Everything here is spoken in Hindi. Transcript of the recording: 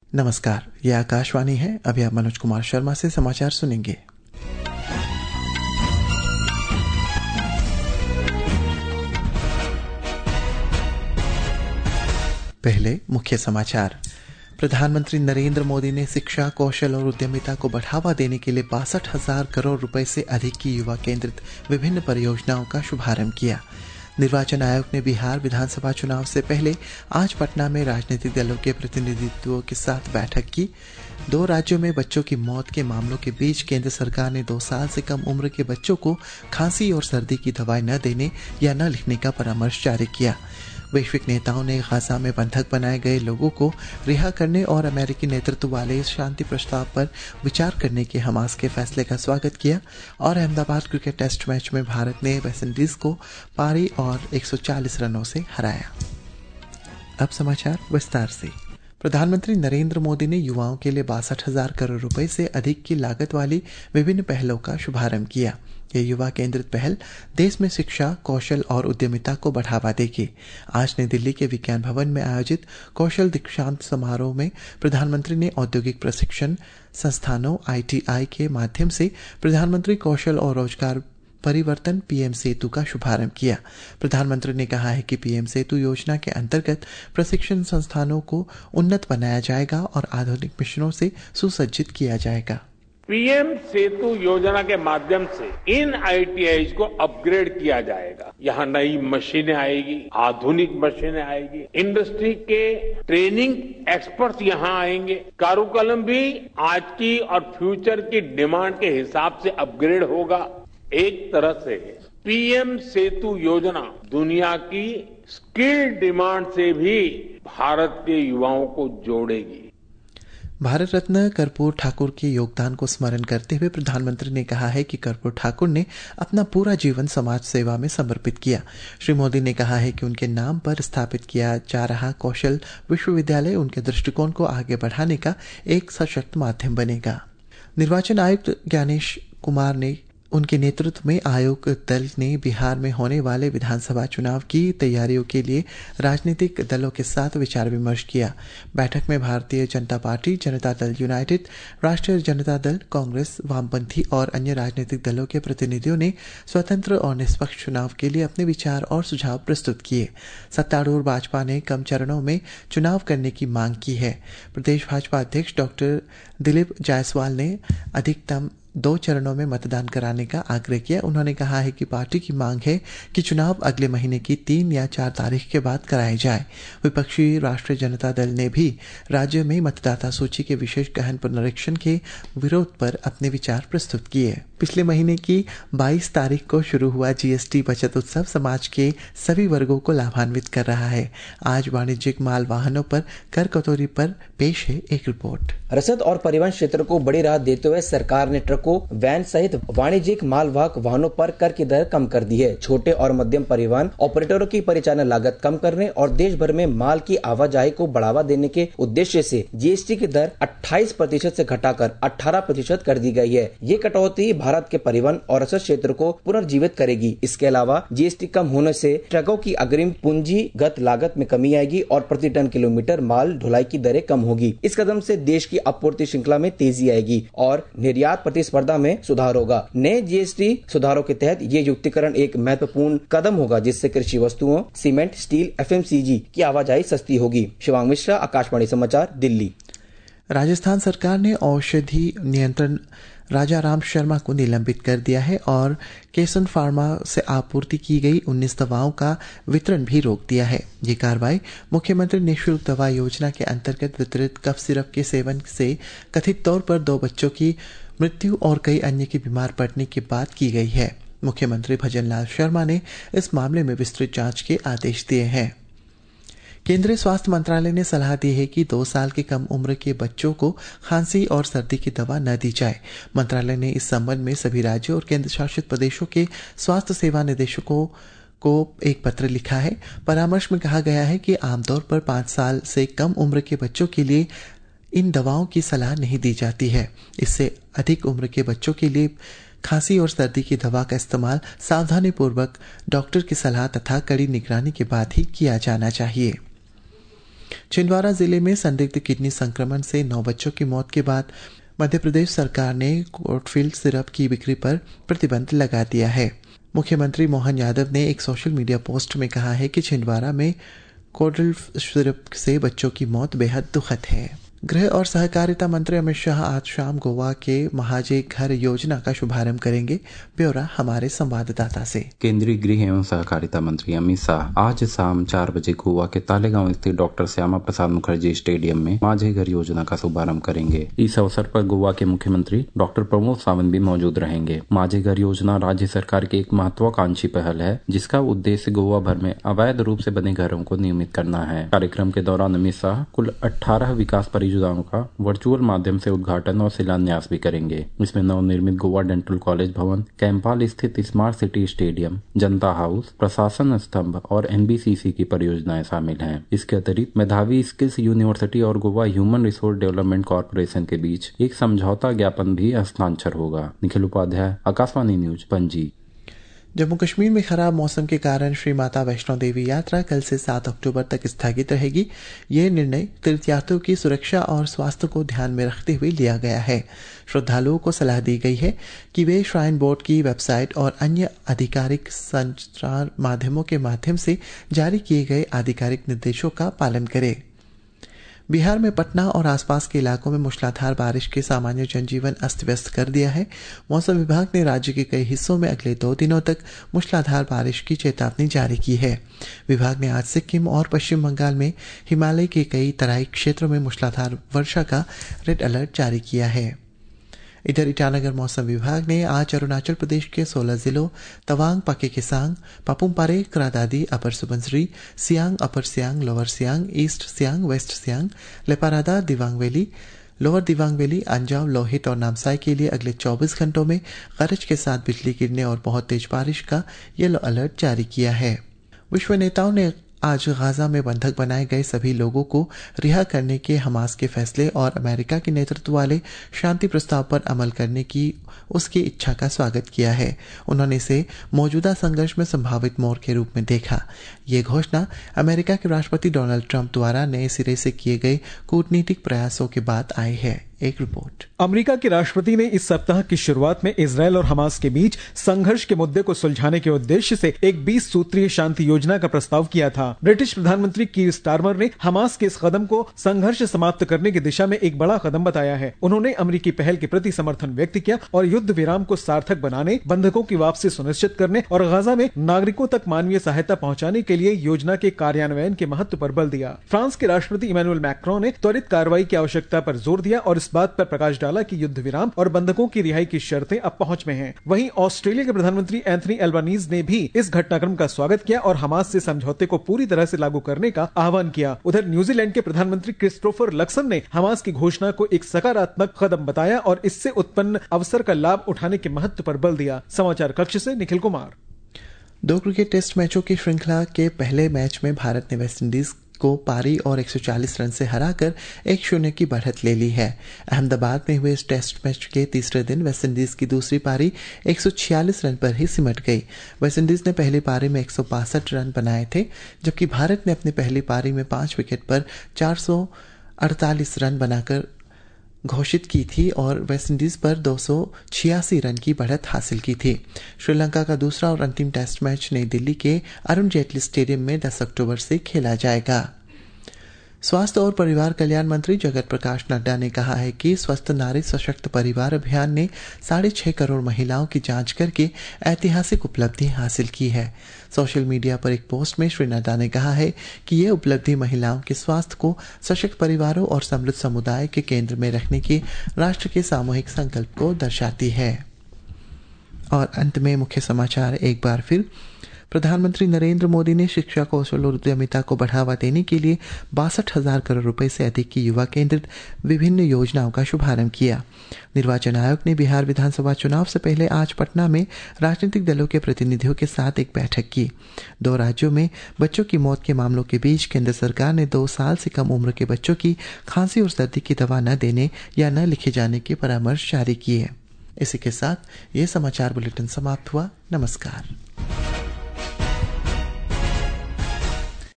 नमस्कार, ये आकाशवाणी है। अभी आप मनोज कुमार शर्मा से समाचार सुनेंगे। पहले मुख्य समाचार। प्रधानमंत्री नरेंद्र मोदी ने शिक्षा, कौशल और उद्यमिता को बढ़ावा देने के लिए 62,000 करोड़ रुपए से अधिक की युवा केंद्रित विभिन्न परियोजनाओं का शुभारंभ किया। निर्वाचन आयोग ने बिहार विधानसभा चुनाव से पहले आज पटना में राजनीतिक दलों के प्रतिनिधित्वों के साथ बैठक की। 2 राज्यों में बच्चों की मौत के मामलों के बीच केंद्र सरकार ने 2 साल से कम उम्र के बच्चों को खांसी और सर्दी की दवाई न देने या न लिखने का परामर्श जारी किया। वैश्विक नेताओं ने गाजा में बंधक बनाए गए लोगों को रिहा करने और अमेरिकी नेतृत्व वाले शांति प्रस्ताव पर विचार करने के हमास के फैसले का स्वागत किया। और अहमदाबाद क्रिकेट टेस्ट मैच में भारत ने वेस्टइंडीज को पारी और 140 रनों से हराया। अब समाचार विस्तार से। प्रधानमंत्री नरेंद्र मोदी ने युवाओं के लिए 62,000 करोड़ रुपए से अधिक की लागत वाली विभिन्न पहलों का शुभारंभ किया। ये युवा केंद्रित पहल देश में शिक्षा, कौशल और उद्यमिता को बढ़ावा देगी। आज नई दिल्ली के विज्ञान भवन में आयोजित कौशल दीक्षांत समारोह में प्रधानमंत्री ने औद्योगिक प्रशिक्षण संस्थानों ITI के माध्यम से प्रधानमंत्री कौशल और रोजगार परिवर्तन PM सेतु का शुभारंभ किया। प्रधानमंत्री ने कहा है कि PM सेतु योजना के अंतर्गत प्रशिक्षण संस्थानों को उन्नत बनाया जाएगा और आधुनिक मिशनों से सुसज्जित किया जाएगा। PM सेतु योजना के माध्यम से इन ITIs को अपग्रेड किया जाएगा। यहाँ नई मशीनें आएगी, आधुनिक मशीनें आएगी, इंडस्ट्री के ट्रेनिंग एक्सपर्ट्स यहाँ आएंगे। कारुकलम भी आज की और फ्यूचर की डिमांड के हिसाब से अपग्रेड होगा। एक तरह से PM सेतु योजना दुनिया की स्किल डिमांड से भी भारत के युवाओं को जोड़ेगी। भारत रत्न कर्पूर ठाकुर के योगदान को स्मरण करते हुए प्रधानमंत्री ने कहा है कि कर्पूर ठाकुर ने अपना पूरा जीवन समाज सेवा में समर्पित किया। श्री मोदी ने कहा है कि उनके नाम पर स्थापित किया जा रहा कौशल विश्वविद्यालय उनके दृष्टिकोण को आगे बढ़ाने का एक सशक्त माध्यम बनेगा। निर्वाचन आयुक्त ज्ञानेश कुमार ने उनके नेतृत्व में आयोग दल ने बिहार में होने वाले विधानसभा चुनाव की तैयारियों के लिए राजनीतिक दलों के साथ विचार विमर्श किया। बैठक में भारतीय जनता पार्टी, जनता दल यूनाइटेड, राष्ट्रीय जनता दल, कांग्रेस, वामपंथी और अन्य राजनीतिक दलों के प्रतिनिधियों ने स्वतंत्र और निष्पक्ष चुनाव के लिए अपने विचार और सुझाव प्रस्तुत किए। सत्तारूढ़ भाजपा ने कम चरणों में चुनाव करने की मांग की है। प्रदेश भाजपा अध्यक्ष डॉक्टर दिलीप जायसवाल ने अधिकतम 2 चरणों में मतदान कराने का आग्रह किया। उन्होंने कहा है कि पार्टी की मांग है कि चुनाव अगले महीने की 3 या 4 तारीख के बाद कराए जाए। विपक्षी राष्ट्रीय जनता दल ने भी राज्य में मतदाता सूची के विशेष गहन पुनरीक्षण के विरोध पर अपने विचार प्रस्तुत किए। पिछले महीने की 22 तारीख को शुरू हुआ GST बचत उत्सव समाज के सभी वर्गों को लाभान्वित कर रहा है। आज वाणिज्यिक माल वाहनों पर कर कटौती पर पेश है एक रिपोर्ट। रसद और परिवहन क्षेत्र को बड़ी राहत देते हुए सरकार ने ट्रकों, वैन सहित वाणिज्यिक मालवाहक वाहनों पर कर की दर कम कर दी है। छोटे और मध्यम परिवहन ऑपरेटरों की परिचालन लागत कम करने और देश भर में माल की आवाजाही को बढ़ावा देने के उद्देश्य से GST की दर 28% से घटाकर 18% कर दी गई है। ये कटौती भारत के परिवहन और रसद क्षेत्र को पुनर्जीवित करेगी। इसके अलावा GST कम होने से ट्रकों की अग्रिम पूंजीगत लागत में कमी आएगी और प्रति टन किलोमीटर माल ढुलाई की दरें कम होगी। इस कदम से देश की आपूर्ति श्रृंखला में तेजी आएगी और निर्यात प्रतिस्पर्धा में सुधार होगा। नए GST सुधारों के तहत ये युक्तिकरण एक महत्वपूर्ण कदम होगा जिससे कृषि वस्तुओं, सीमेंट, स्टील, FMCG की आवाजाही सस्ती होगी। शिवांग मिश्रा, आकाशवाणी समाचार, दिल्ली। राजस्थान सरकार ने औषधि नियंत्रण राजा राम शर्मा को निलंबित कर दिया है और केसन फार्मा से आपूर्ति की गई 19 दवाओं का वितरण भी रोक दिया है। ये कार्रवाई मुख्यमंत्री निःशुल्क दवा योजना के अंतर्गत वितरित कफ सिरप के सेवन से कथित तौर पर 2 बच्चों की मृत्यु और कई अन्य की बीमार पड़ने के बाद की गई है। मुख्यमंत्री भजनलाल शर्मा ने इस मामले में विस्तृत जांच के आदेश दिए हैं। केंद्रीय स्वास्थ्य मंत्रालय ने सलाह दी है कि 2 साल की कम उम्र के बच्चों को खांसी और सर्दी की दवा न दी जाए। मंत्रालय ने इस संबंध में सभी राज्यों और केंद्र शासित प्रदेशों के स्वास्थ्य सेवा निदेशकों को एक पत्र लिखा है। परामर्श में कहा गया है कि आमतौर पर 5 साल से कम उम्र के बच्चों के लिए इन दवाओं की सलाह नहीं दी जाती है। इससे अधिक उम्र के बच्चों के लिए खांसी और सर्दी की दवा का इस्तेमाल सावधानीपूर्वक डॉक्टर की सलाह तथा कड़ी निगरानी के बाद ही किया जाना चाहिए। छिंदवाड़ा जिले में संदिग्ध किडनी संक्रमण से 9 बच्चों की मौत के बाद मध्य प्रदेश सरकार ने कोटफील्ड सिरप की बिक्री पर प्रतिबंध लगा दिया है। मुख्यमंत्री मोहन यादव ने एक सोशल मीडिया पोस्ट में कहा है कि छिंदवाड़ा में कोटफील्ड सिरप से बच्चों की मौत बेहद दुखद है। गृह और सहकारिता मंत्री अमित शाह आज शाम गोवा के महाजे घर योजना का शुभारंभ करेंगे। ब्यौरा हमारे संवाददाता से। केंद्रीय गृह एवं सहकारिता मंत्री अमित शाह आज शाम 4 बजे गोवा के तालेगांव स्थित डॉक्टर श्यामा प्रसाद मुखर्जी स्टेडियम में माझे घर योजना का शुभारंभ करेंगे। इस अवसर पर गोवा के मुख्यमंत्री डॉक्टर प्रमोद सावंत भी मौजूद रहेंगे। माझे घर योजना राज्य सरकार की एक महत्वाकांक्षी पहल है, जिसका उद्देश्य गोवा भर में अवैध रूप से बने घरों को नियमित करना है। कार्यक्रम के दौरान अमित शाह कुल 18 विकास परियोजनाओं का वर्चुअल माध्यम से उद्घाटन और शिलान्यास भी करेंगे। इसमें नवनिर्मित गोवा डेंटल कॉलेज भवन, कैंपाल स्थित smart city stadium, Janata house, प्रशासन स्तंभ और एनबीसीसी की परियोजनाएं शामिल हैं। इसके अतिरिक्त मेधावी स्किल्स यूनिवर्सिटी और Goa human resource development corporation के बीच एक समझौता ज्ञापन भी हस्ताक्षर होगा। निखिल उपाध्याय, आकाशवाणी न्यूज, पणजी। जम्मू कश्मीर में खराब मौसम के कारण श्री माता वैष्णो देवी यात्रा कल से 7 अक्टूबर तक स्थगित रहेगी। ये निर्णय तीर्थयात्रियों की सुरक्षा और स्वास्थ्य को ध्यान में रखते हुए लिया गया है। श्रद्धालुओं को सलाह दी गई है कि वे श्राइन बोर्ड की वेबसाइट और अन्य आधिकारिक संचार माध्यमों के माध्यम से जारी किए गए आधिकारिक निर्देशों का पालन करें। बिहार में पटना और आसपास के इलाकों में मूसलाधार बारिश के सामान्य जनजीवन अस्त व्यस्त कर दिया है। मौसम विभाग ने राज्य के कई हिस्सों में अगले 2 दिनों तक मूसलाधार बारिश की चेतावनी जारी की है। विभाग ने आज सिक्किम और पश्चिम बंगाल में हिमालय के कई तराई क्षेत्रों में मूसलाधार वर्षा का रेड अलर्ट जारी किया है। इधर ईटानगर मौसम विभाग ने आज अरुणाचल प्रदेश के 16 जिलों Tawang, Pakke Kessang, Papumpare, Kradaadi, upper Subansiri, Siang, upper Siang, lower Siang, east Siang, west Siang, Leparada, Dibang valley, lower Dibang valley, Anjaw, Lohit और नामसाई के लिए अगले 24 घंटों में गरज के साथ बिजली गिरने और बहुत तेज बारिश का येलो अलर्ट जारी किया है। विश्व नेताओं ने आज गाजा में बंधक बनाए गए सभी लोगों को रिहा करने के हमास के फैसले और अमेरिका के नेतृत्व वाले शांति प्रस्ताव पर अमल करने की उसकी इच्छा का स्वागत किया है। उन्होंने इसे मौजूदा संघर्ष में संभावित मोड़ के रूप में देखा। ये घोषणा अमेरिका के राष्ट्रपति डोनाल्ड ट्रंप द्वारा नए सिरे से किए गए कूटनीतिक प्रयासों के बाद आई है। एक रिपोर्ट। अमेरिका के राष्ट्रपति ने इस सप्ताह की शुरुआत में इजरायल और हमास के बीच संघर्ष के मुद्दे को सुलझाने के उद्देश्य से एक 20 सूत्रीय शांति योजना का प्रस्ताव किया था। ब्रिटिश प्रधानमंत्री कीर स्टारमर ने हमास के इस कदम को संघर्ष समाप्त करने की दिशा में एक बड़ा कदम बताया है। उन्होंने अमेरिकी पहल के प्रति समर्थन व्यक्त किया और युद्ध विराम को सार्थक बनाने, बंधकों की वापसी सुनिश्चित करने और गाजा में नागरिकों तक मानवीय सहायता पहुंचाने के लिए योजना के कार्यान्वयन के महत्व पर बल दिया। फ्रांस के राष्ट्रपति इमैनुअल मैक्रों ने त्वरित कार्रवाई की आवश्यकता पर जोर दिया और बात पर प्रकाश डाला कि युद्ध विराम और बंधकों की रिहाई की शर्तें अब पहुंच में हैं। वहीं ऑस्ट्रेलिया के प्रधानमंत्री एंथनी एल्बानीज ने भी इस घटनाक्रम का स्वागत किया और हमास से समझौते को पूरी तरह से लागू करने का आह्वान किया। उधर न्यूजीलैंड के प्रधानमंत्री क्रिस्टोफर लक्सन ने हमास की घोषणा को एक सकारात्मक कदम बताया और इससे उत्पन्न अवसर का लाभ उठाने के महत्व पर बल दिया। समाचार कक्ष से निखिल कुमार। 2 क्रिकेट टेस्ट मैचों की श्रृंखला के पहले मैच में भारत ने वेस्टइंडीज को पारी और 140 रन से हराकर 1-0 की बढ़त ले ली है। अहमदाबाद में हुए इस टेस्ट मैच के तीसरे दिन वेस्टइंडीज की दूसरी पारी 146 रन पर ही सिमट गई। वेस्टइंडीज ने पहली पारी में 162 रन बनाए थे, जबकि भारत ने अपनी पहली पारी में 5 विकेट पर 448 रन बनाकर घोषित की थी और वेस्टइंडीज पर 286 रन की बढ़त हासिल की थी। श्रीलंका का दूसरा और अंतिम टेस्ट मैच नई दिल्ली के अरुण जेटली स्टेडियम में 10 अक्टूबर से खेला जाएगा। स्वास्थ्य और परिवार कल्याण मंत्री जगत प्रकाश नड्डा ने कहा है कि स्वस्थ नारी सशक्त परिवार अभियान ने 6.5 करोड़ महिलाओं की जांच करके ऐतिहासिक उपलब्धि हासिल की है। सोशल मीडिया पर एक पोस्ट में श्री नड्डा ने कहा है कि यह उपलब्धि महिलाओं के स्वास्थ्य को सशक्त परिवारों और समृद्ध समुदाय के केंद्र में रखने के राष्ट्र के सामूहिक संकल्प को दर्शाती है। और अंत में मुख्य समाचार एक बार फिर। प्रधानमंत्री नरेंद्र मोदी ने शिक्षा, कौशल और उद्यमिता को बढ़ावा देने के लिए 62,000 करोड़ रुपए से अधिक की युवा केंद्रित विभिन्न योजनाओं का शुभारंभ किया। निर्वाचन आयोग ने बिहार विधानसभा चुनाव से पहले आज पटना में राजनीतिक दलों के प्रतिनिधियों के साथ एक बैठक की। 2 राज्यों में बच्चों की मौत के मामलों के बीच केंद्र सरकार ने 2 साल से कम उम्र के बच्चों की खांसी और सर्दी की दवा न देने या न लिखे जाने के परामर्श जारी किए। इसी के साथ ये समाचार बुलेटिन समाप्त हुआ। नमस्कार।